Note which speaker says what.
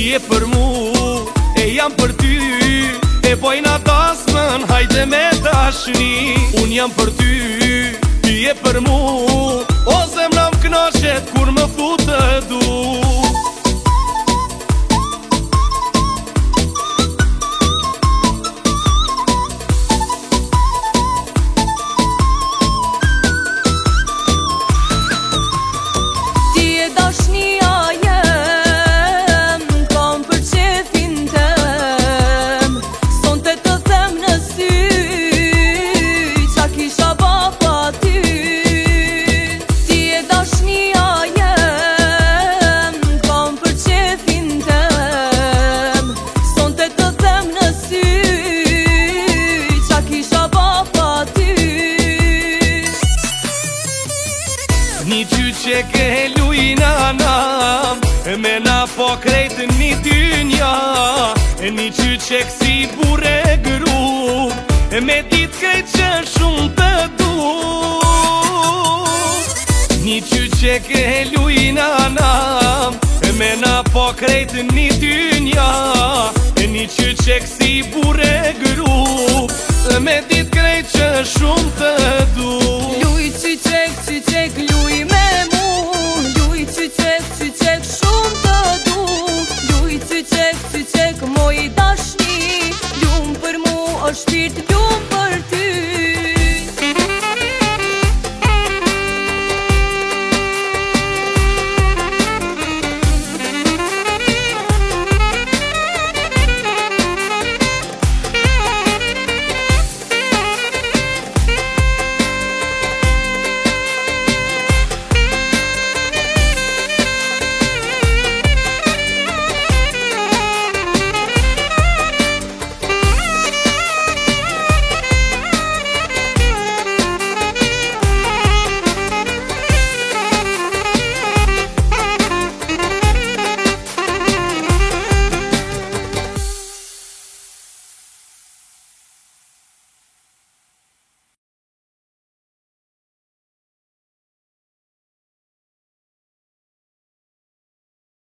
Speaker 1: je për mu, e jam për ty. E bojna tasmën, hajde me dashni. Unë jam për ty, ti je për mu. O zemra m'knaqet kur më fut të du. Një qyqe ke lujna nam, me na po krejtë një dynja. Një qyqe kësi bure gru, me dit krejtë që shumë të du. Një qyqe ke lujna nam, me na po krejtë një dynja. Një qyqe kësi bure gru, me dit krejtë që shumë të du.
Speaker 2: Luj qyqek, qyqek,